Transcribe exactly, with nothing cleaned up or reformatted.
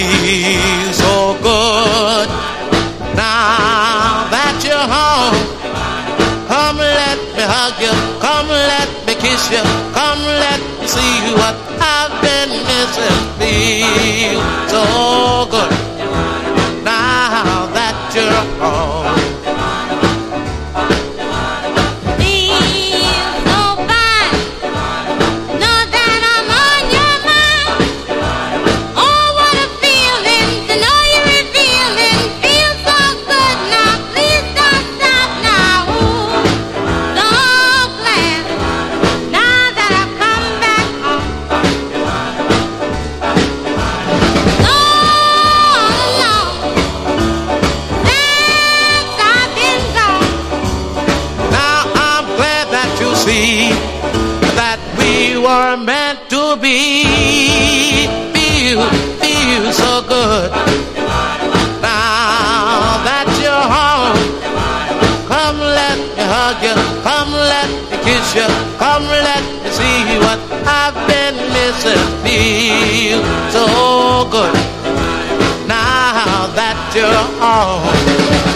Feel so good now that you're home. Come let me hug you, come let me kiss you, come let me see what I've been missing. Feel so good now that you're home. See that we were meant to be. Feel, feel so good now that you're home. Come let me hug you, come let me kiss you, come let me see what I've been missing. Feel so good now that you're home.